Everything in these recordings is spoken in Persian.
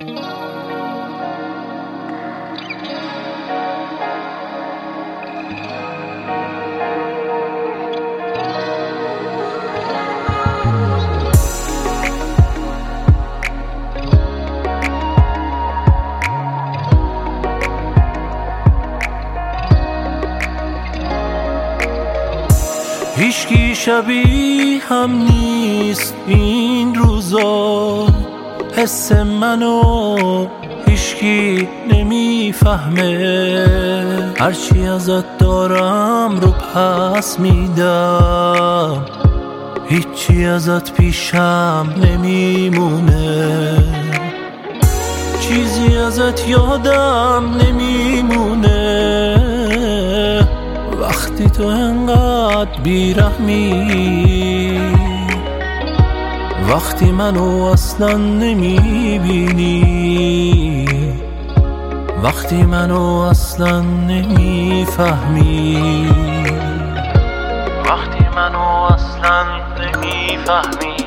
هیچکی شبیه هم نیست این روزا، حس منو هیچکی نمیفهمه، هرچی ازت دارم رو پس میدم، هیچی ازت پیشم نمیمونه، چیزی ازت یادم نمیمونه، وقتی تو انقدر بیرحمی، وقتی منو اصلا نمیبینی، وقتی منو اصلا نمیفهمی، وقتی منو اصلا نمیفهمی.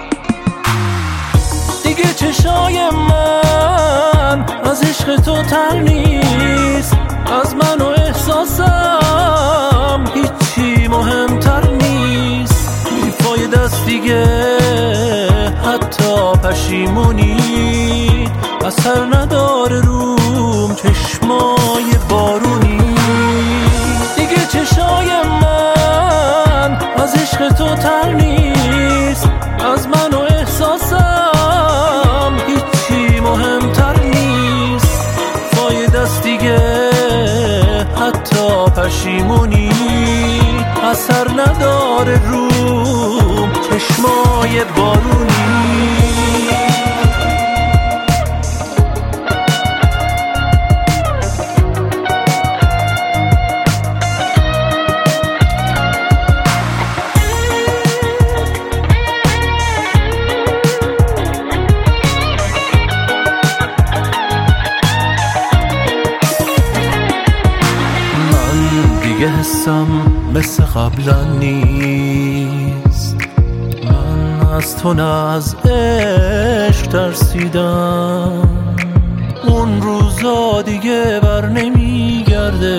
دیگه چشای من از عشق تو تر نیست، از من و احساسم هیچی مهمتر نیست، بیفاید است دیگه حتی پشیمونی، اثر نداره روم چشمای بارونی. دیگه چشای من از عشق تو تر نیست، از من و احساسم هیچی مهمتر نیست، فاید است دیگه حتی پشیمونی، اثر نداره روم چشمای بارونی. دیگه حسم مثل قبلا نیست، من از تو نه از عشق ترسیدم، اون روزا دیگه بر نمیگرده،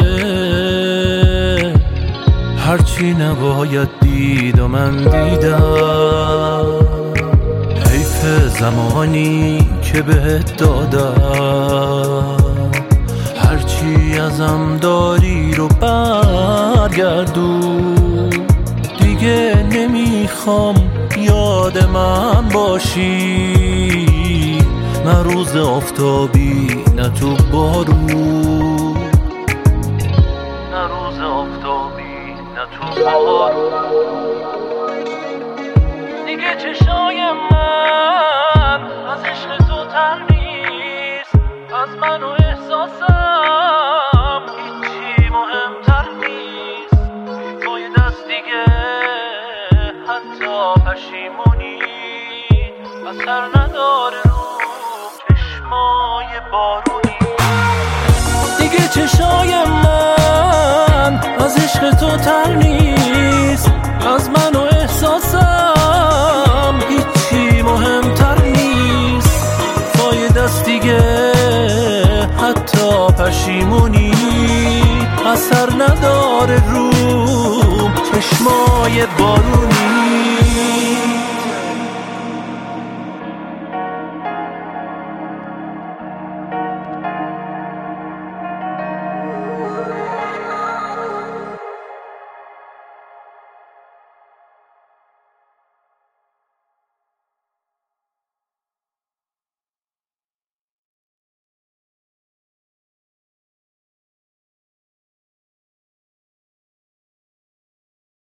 هرچی نباید دید و من دیدم، حیف زمانی که بهت دادم، هرچی ازم داری رو برگردون، دیگه نمیخوام یاد من باشی، نه روز آفتابی نه تو بارون، نه روز آفتابی نه تو بارون. دیگه چشای من از عشق تو تر نیست، از من و احساسم هیچی مهمتر نیست، فاید است دیگه حتی پشیمونی، اثر نداره رو چشمای بارونی. دیگه چشای من از عشق تو تر نیست، از من و احساسم هیچی مهمتر نیست، فاید است دیگه حتی پشیمونی، اثر نداره روم چشمای بارونی.